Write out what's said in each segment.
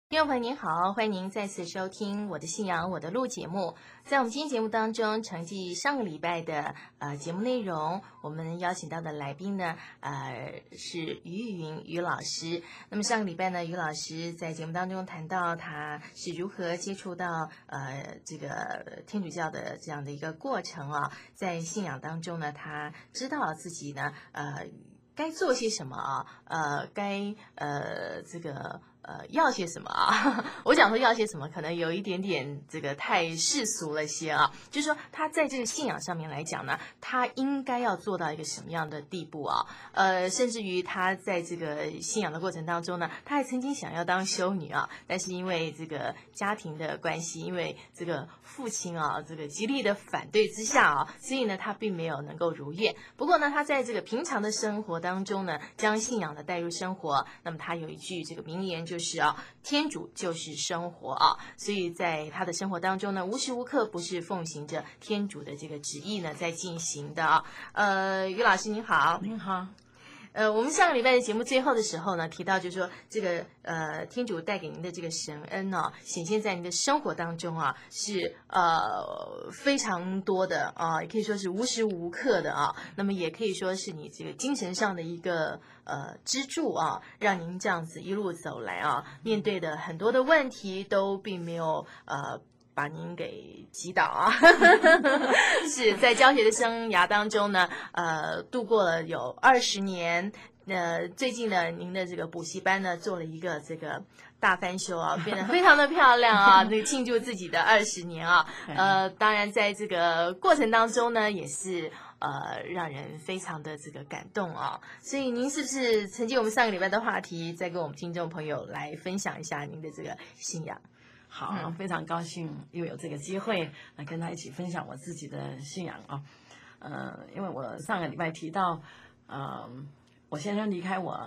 听众朋友您好，欢迎您再次收听我的信仰我的路节目。在我们今天节目当中，承继上个礼拜的节目内容，我们邀请到的来宾呢是于云于老师。那么上个礼拜呢，于老师在节目当中谈到他是如何接触到这个天主教的这样的一个过程啊，在信仰当中呢，他知道自己呢该做些什么啊，该要些什么啊？我讲说要些什么，可能有一点点这个太世俗了些啊。就是说，他在这个信仰上面来讲呢，他应该要做到一个什么样的地步啊？甚至于他在这个信仰的过程当中呢，他还曾经想要当修女啊，但是因为这个家庭的关系，因为这个父亲啊这个极力的反对之下啊，所以呢，他并没有能够如愿。不过呢，他在这个平常的生活当中呢，将信仰的带入生活。那么他有一句这个名言，就是天主就是生活啊，所以在他的生活当中呢，无时无刻不是奉行着天主的这个旨意呢在进行的啊。于老师您好。 您好。 我们上个礼拜的节目最后的时候呢，提到就是说这个天主带给您的这个神恩呢，显现在您的生活当中啊，是非常多的啊，也可以说是无时无刻的啊。那么也可以说是你这个精神上的一个支柱啊，让您这样子一路走来啊，面对的很多的问题都并没有把您给击倒啊。是在教学的生涯当中呢，度过了有20年。最近呢，您的这个补习班呢做了一个这个大翻修啊，变得非常的漂亮啊，那庆祝自己的20年啊。当然在这个过程当中呢，也是让人非常的这个感动啊。所以您是不是承接我们上个礼拜的话题，再跟我们听众朋友来分享一下您的这个信仰？ 好，非常高兴又有这个机会来跟他一起分享我自己的信仰啊。因为我上个礼拜提到，我先生离开我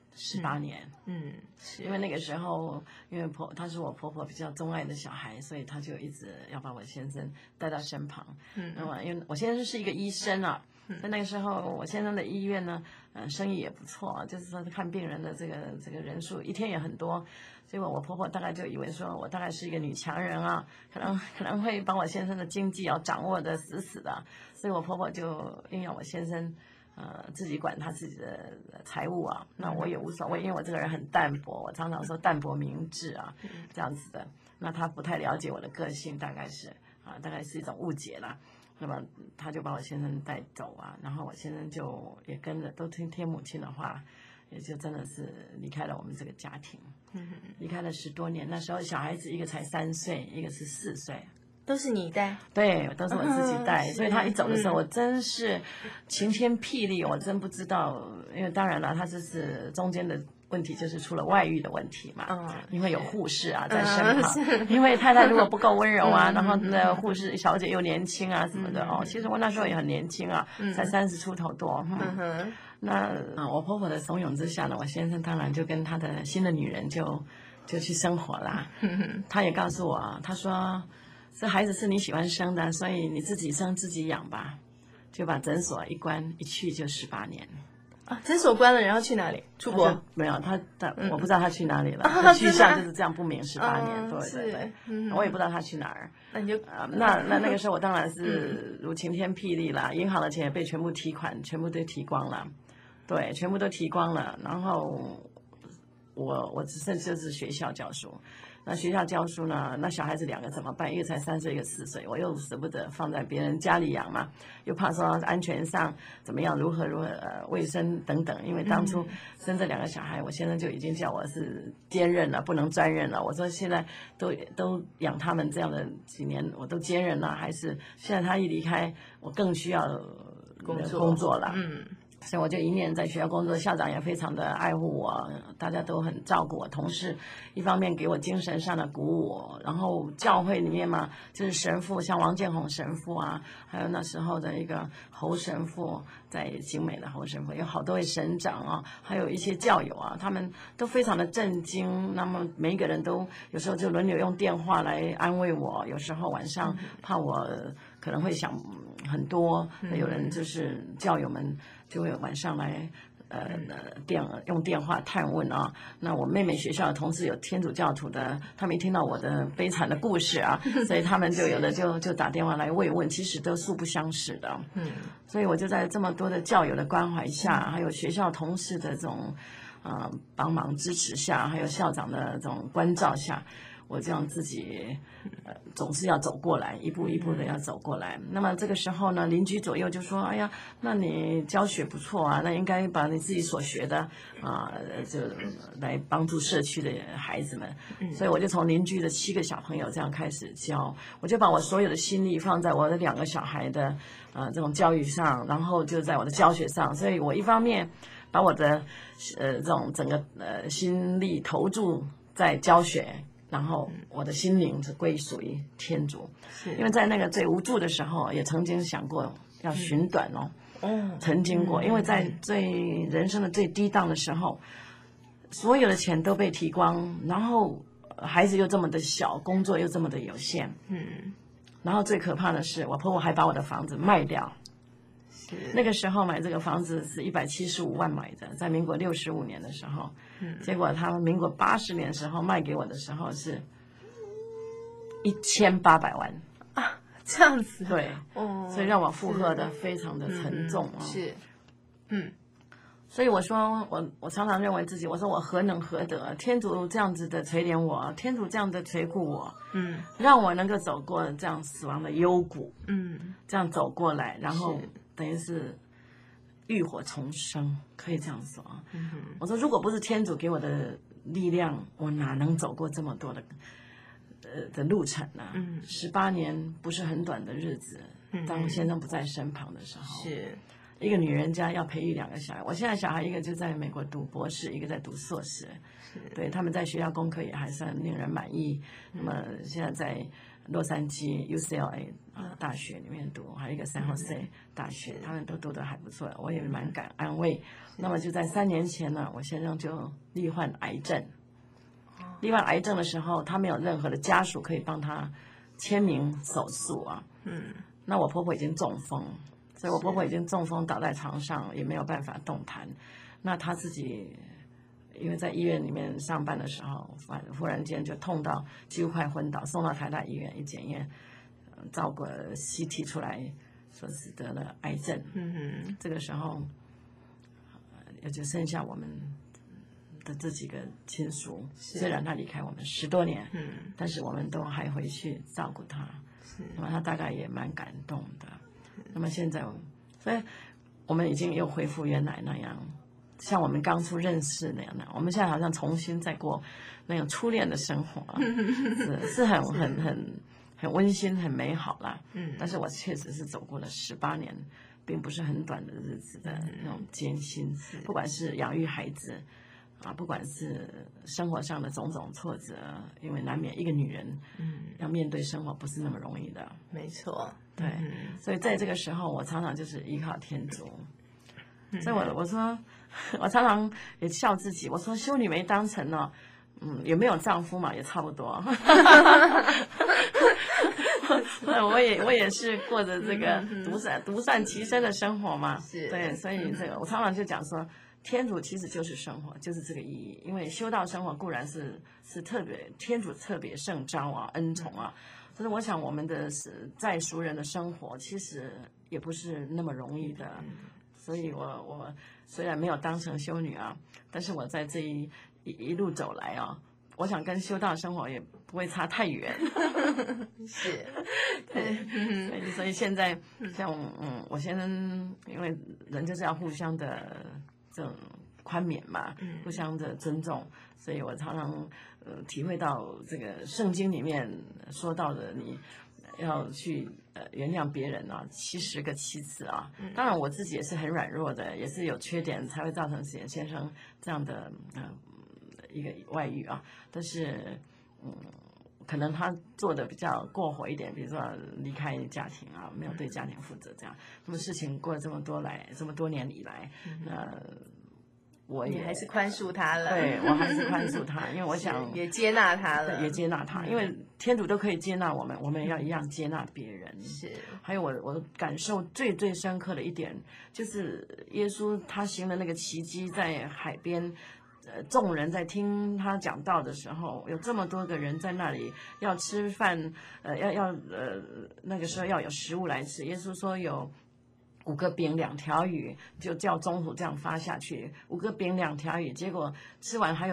18年，因为那个时候，因为他是我婆婆比较钟爱的小孩，所以他就一直要把我先生带到身旁。那么因为我先生是一个医生啊，在那个时候我先生的医院呢，生意也不错，就是说看病人的这个人数一天也很多。结果我婆婆大概就以为说我大概是一个女强人啊，可能会把我先生的经济要掌握得死死的，所以我婆婆就硬要我先生自己管他自己的财务啊。那我也无所谓，因为我这个人很淡泊，我常常说淡泊明志啊，这样子的。那他不太了解我的个性，大概是一种误解啦。那么他就把我先生带走啊，然后我先生就也跟着都听母亲的话，也就真的是离开了我们这个家庭。离开了10多年，那时候小孩子一个才3岁，一个是4岁， 都是你带？ 对，都是我自己带。所以他一走的时候，我真是晴天霹雳，我真不知道。因为当然了，他这是中间的问题，就是出了外遇的问题嘛。因为有护士啊在身旁，因为太太如果不够温柔啊，然后呢护士小姐又年轻啊什么的其实我那时候也很年轻啊，才30出头多。那我婆婆的怂恿之下呢，我先生当然就跟他的新的女人就去生活啦。他也告诉我，他说这孩子是你喜欢生的，所以你自己生自己养吧。就把诊所一关，一去就18年。 诊所关了，然后去哪里？出国？ 没有，我不知道他去哪里了。去向就是这样不明18年，对。我也不知道他去哪儿。 那你就那个时候我当然是如晴天霹雳啦，银行的钱也被全部提款，全部都提光了。对，全部都提光了。然后我只剩就是学校教书。那学校教书呢，那小孩子2个怎么办？一个才3岁，一个4岁，我又舍不得放在别人家里养嘛，又怕说安全上怎么样，如何卫生等等。因为当初生这2个小孩，我先生就已经叫我是兼任了，不能专任了。我说现在都养他们这样的几年，我都兼任了，还是现在他一离开，我更需要工作了。所以我就一面在学校工作，校长也非常的爱护我，大家都很照顾我。同事一方面给我精神上的鼓舞，然后教会里面嘛，就是神父，像王建宏神父啊，还有那时候的一个侯神父，在景美的侯神父，有好多位神长啊，还有一些教友啊，他们都非常的震惊。那么每一个人都有时候就轮流用电话来安慰我，有时候晚上怕我可能会想很多，有人就是教友们就会晚上来用电话探问啊。那我妹妹学校的同事有天主教徒的，他们一听到我的悲惨的故事啊，所以他们就有的就打电话来慰问，其实都素不相识的。所以我就在这么多的教友的关怀下，还有学校同事的这种帮忙支持下，还有校长的这种关照下，我这样自己总是要走过来，一步一步的要走过来。那么这个时候呢，邻居左右就说：“哎呀，那你教学不错啊，那应该把你自己所学的就来帮助社区的孩子们。”所以我就从邻居的7个小朋友这样开始教，我就把我所有的心力放在我的2个小孩的这种教育上，然后就在我的教学上。所以我一方面把我的这种整个心力投注在教学。然后我的心灵是归属于天主，因为在那个最无助的时候，也曾经想过要寻短曾经过，因为在人生的最低档的时候，所有的钱都被提光，然后孩子又这么的小，工作又这么的有限，然后最可怕的是，我婆婆还把我的房子卖掉。那个时候买这个房子是175万买的，在民国65年的时候，结果他们民国80年的时候卖给我的时候是1800万啊，这样子， 对，所以让我负荷的非常的沉重是， 所以我说我常常认为自己，我说我何能何德，天主这样子的垂怜我，天主这样的垂顾我，让我能够走过这样死亡的幽谷，这样走过来，然后等于是浴火重生，可以这样说。我说如果不是天主给我的力量，我哪能走过这么多的路程呢？18年不是很短的日子，当先生不在身旁的时候， 是一个女人家要培育2个小孩。我现在小孩一个就在美国读博士，一个在读硕士，对，他们在学校功课也还算令人满意。那么现在在洛杉矶 UCLA 大学里面读，还有一个San Jose大学，他们都读得还不错，我也蛮安慰。那么就在3年前呢，我先生就罹患癌症。罹患癌症的时候，他没有任何的家属可以帮他签名手术啊。那我婆婆已经中风，所以我婆婆已经中风倒在床上，也没有办法动弹。那她自己因为在医院里面上班的时候，忽然间就痛到几乎快昏倒，送到台大医院一检验，照过CT出来，说是得了癌症。这个时候，也就剩下我们的这几个亲属，虽然他离开我们10多年，但是我们都还回去照顾他。那么他大概也蛮感动的。那么现在，所以我们已经又恢复原来那样。像我们刚初认识那样的，我们现在好像重新在过那种初恋的生活，是很温馨、很美好啦。但是我确实是走过了18年，并不是很短的日子的那种艰辛，不管是养育孩子不管是生活上的种种挫折，因为难免一个女人，要面对生活不是那么容易的。 没错， 对，所以在这个时候，我常常就是依靠天主。所以我说，我常常也笑自己，我说修女没当成呢，也没有丈夫嘛，也差不多。我也是过着这个独善其身的生活嘛。对，所以这个我常常就讲说，天主其实就是生活，就是这个意义。因为修道生活固然是特别天主特别圣召恩宠所以我想我们的在俗人的生活其实也不是那么容易的。所以我虽然没有当成修女但是我在这一路走来我想跟修道生活也不会差太远。 是， 对，所以现在像我先生，因为人就是要互相的这种宽勉嘛，互相的尊重，所以我常常体会到这个圣经里面说到的，你要去原谅别人70个7次当然我自己也是很软弱的，也是有缺点才会造成先生这样的一个外遇但是可能他做的比较过火一点，比如说离开家庭没有对家庭负责这样。那么事情过了这么多年以来， 我也还是宽恕他了。 对，我还是宽恕他，因为我想也接纳他了， 也接纳他，因为天主都可以接纳我们，我们也要一样接纳别人。 是。 还有我感受最深刻的一点，就是耶稣他行了那个奇迹，在海边。众人在听他讲道的时候，有这么多个人在那里要吃饭，那个时候要有食物来吃。耶稣说有5个饼2条鱼，就叫中途这样发下去，5个饼2条鱼，结果吃完还有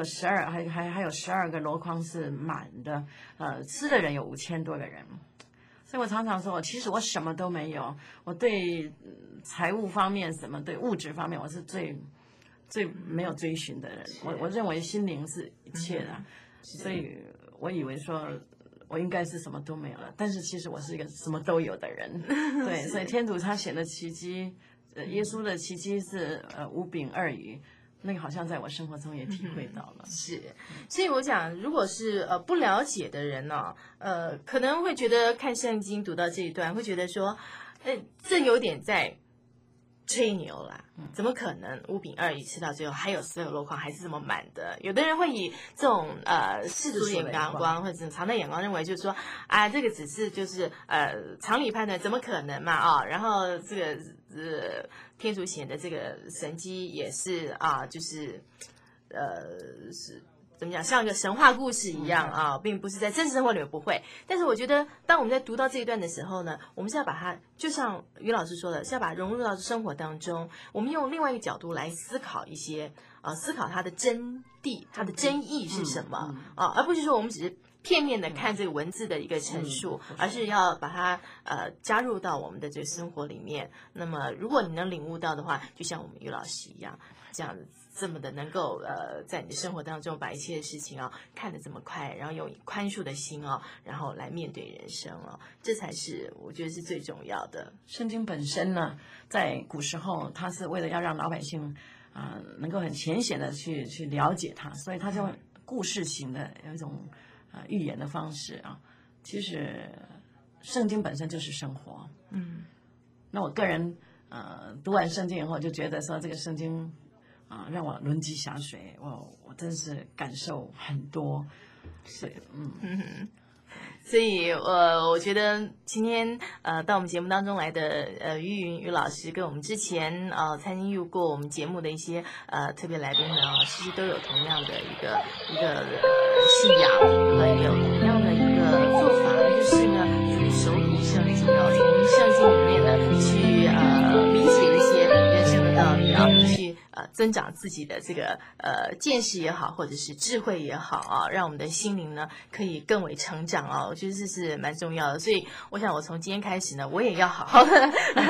12个箩筐是满的，吃的人有5000多个人。所以我常常说，其实我什么都没有，我对财务方面对物质方面，我是最没有追寻的人。我认为心灵是一切的，所以我以为说我应该是什么都没有了，但是其实我是一个什么都有的人。对，所以天主他显的奇迹，耶稣的奇迹是5饼2鱼，那个好像在我生活中也体会到了。 是，所以我讲，如果是不了解的人呢，可能会觉得看圣经读到这一段，会觉得说，这有点在吹牛啦，怎么可能5饼2鱼吃到最后还有12个箩筐还是这么满的？有的人会以这种世俗的眼光或者常的眼光认为，就是说啊，这个只是就是常理判断，怎么可能嘛啊？然后这个天主显的这个神迹也是啊，就是是。怎么讲，像一个神话故事一样啊，并不是在真实生活里面不会。但是我觉得，当我们在读到这一段的时候呢，我们是要把它，就像于老师说的，是要把它融入到生活当中。我们用另外一个角度来思考一些思考它的真谛、它的真意是什么而不是说我们只是片面的看这个文字的一个陈述，而是要把它加入到我们的这个生活里面。那么，如果你能领悟到的话，就像我们于老师一样，这么的能够在你的生活当中把一切的事情看得这么快，然后用宽恕的心然后来面对人生这才是我觉得是最重要的。 圣经本身呢，在古时候，它是为了要让老百姓能够很浅显的去了解它，所以它就故事型的有一种寓言的方式其实圣经本身就是生活。那我个人读完圣经以后，就觉得说这个圣经让我轮机霞水，我真是感受很多。 是，所以我觉得今天到我们节目当中来的于云于老师，跟我们之前参与过我们节目的一些特别来宾呢其实都有同样的一个信仰也有同样的一个做法，就是呢熟读圣经从圣经里面呢去理解一些人生的道理去增长自己的这个见识也好，或者是智慧也好让我们的心灵呢可以更为成长我觉得这是蛮重要的。所以我想我从今天开始呢，我也要好好的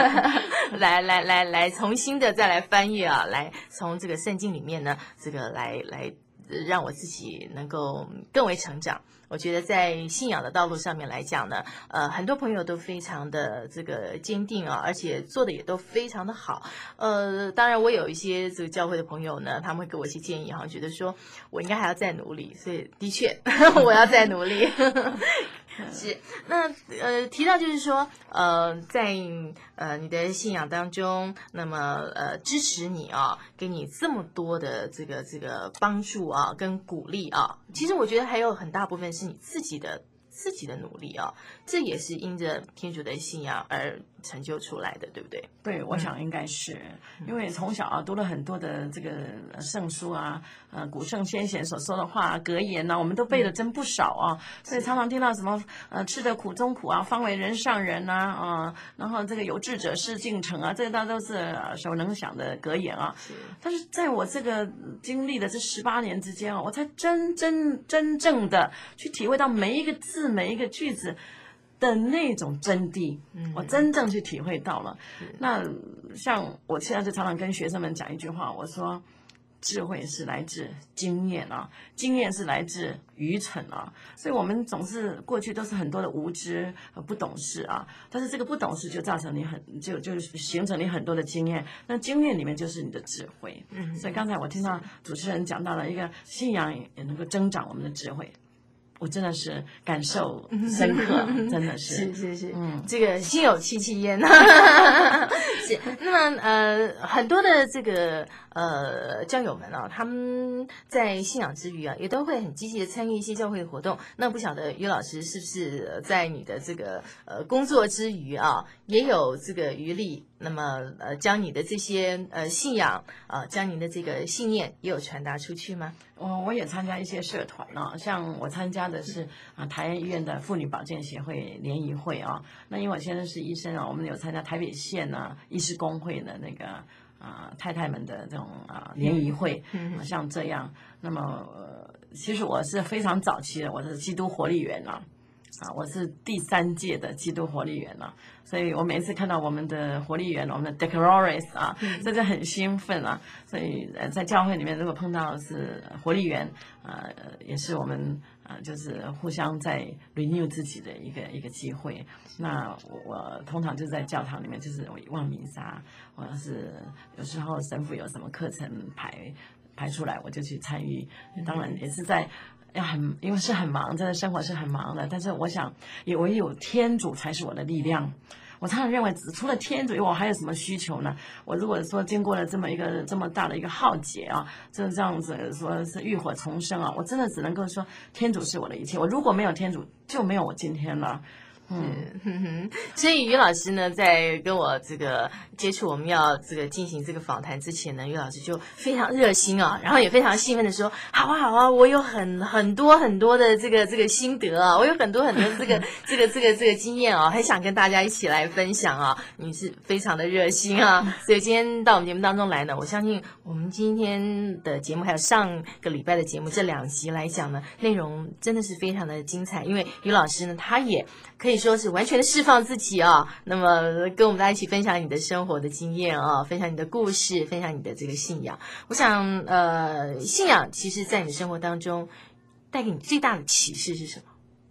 来重新的再来翻阅来从这个圣经里面呢这个来让我自己能够更为成长。我觉得在信仰的道路上面来讲呢，很多朋友都非常的这个坚定而且做的也都非常的好。当然我有一些这个教会的朋友呢，他们会给我一些建议觉得说我应该还要再努力，所以的确我要再努力。是，那提到就是说在你的信仰当中，那么支持你给你这么多的这个帮助跟鼓励其实我觉得还有很大部分是你自己的努力这也是因着天主的信仰而成就出来的，对不对？ 对，我想应该是因为从小读了很多的这个圣书古圣先贤所说的话格言我们都背的真不少所以常常听到什么吃得苦中苦方为人上人然后这个有志者事竟成这个大都是手能想的格言但是在我这个经历的这18年之间我才真正的去体会到每一个字每一个句子的那种真谛，我真正去体会到了。那像我现在就常常跟学生们讲一句话，我说智慧是来自经验经验是来自愚蠢所以我们总是过去都是很多的无知不懂事但是这个不懂事就造成你就形成你很多的经验，那经验里面就是你的智慧。所以刚才我听到主持人讲到了一个信仰也能够增长我们的智慧，我真的是感受深刻，真的是是，这个心有戚戚焉是。那么很多的这个教友们啊，他们在信仰之余啊，也都会很积极的参与一些教会的活动。那不晓得于老师是不是在你的这个工作之余啊，也有这个余力，那么将你的这些信仰将您的这个信念也有传达出去吗？ 我也参加一些社团啊，像我参加的是台安医院的妇女保健协会联谊会啊。那因为我先生是医生啊，我们有参加台北县医师公会的那个太太们的这种联谊会，像这样。那么其实我是非常早期的，我是基督活力园我是第3届的基督活力园所以我每一次看到我们的活力园，我们的 Declares 真的很兴奋所以在教会里面，如果碰到是活力园也是我们就是互相在 renew 自己的一个机会。那我通常就在教堂里面，就是我望弥撒，或者是有时候神父有什么课程排出来，我就去参与。当然也是在。因为是很忙，真的生活是很忙的。但是我想，唯有天主才是我的力量。我常常认为，除了天主，我还有什么需求呢？我如果说经过了这么大的一个浩劫这样子说是浴火重生我真的只能够说，天主是我的一切。我如果没有天主，就没有我今天了。 所以于老师呢，在跟我这个接触，我们要这个进行这个访谈之前呢，于老师就非常热心然后也非常兴奋的说：“好啊，我有很多的这个心得我有很多这个经验很想跟大家一起来分享你是非常的热心所以今天到我们节目当中来呢，我相信我们今天的节目还有上个礼拜的节目这2集来讲呢，内容真的是非常的精彩，因为于老师呢，他也可以说是完全的释放自己那么跟我们大家一起分享你的生活的经验分享你的故事，分享你的这个信仰。我想信仰其实在你的生活当中带给你最大的启示是什么？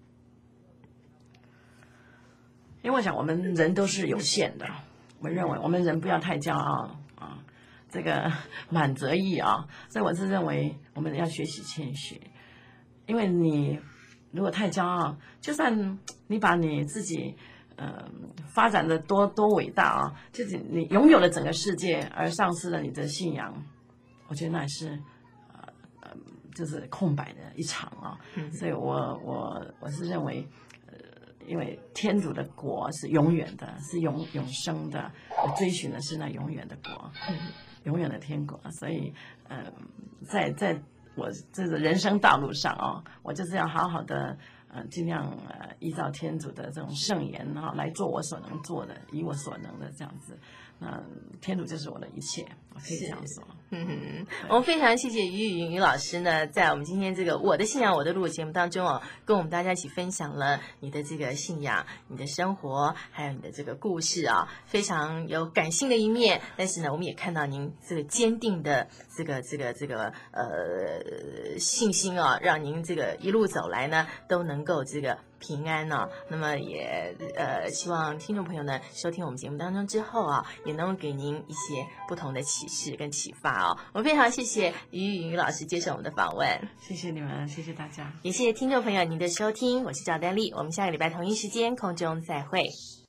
因为我想我们人都是有限的，我认为我们人不要太骄傲这个满则溢所以我是认为我们要学习谦虚。因为你如果太骄傲，就算你把你自己发展的多伟大就是你拥有了整个世界而丧失了你的信仰，我觉得那也是就是空白的一场所以我是认为因为天主的国是永远的，是永生的，我追寻的是那永远的国，永远的天国。所以在我这个人生道路上我就是要好好的尽量依照天主的这种圣言来做我所能做的，以我所能的这样子。天主就是我的一切，我可以这样说。 我们非常谢谢于老师呢，在我们今天这个我的信仰我的路节目当中跟我们大家一起分享了你的这个信仰，你的生活，还有你的这个故事非常有感性的一面。但是呢，我们也看到您这个坚定的这个信心让您这个一路走来呢，都能够这个平安那么也希望听众朋友呢收听我们节目当中之后也能够给您一些不同的启示跟启发我们非常谢谢于老师接受我们的访问， 谢谢你们，谢谢大家， 也谢谢听众朋友您的收听，我是赵丹丽，我们下个礼拜同一时间空中再会。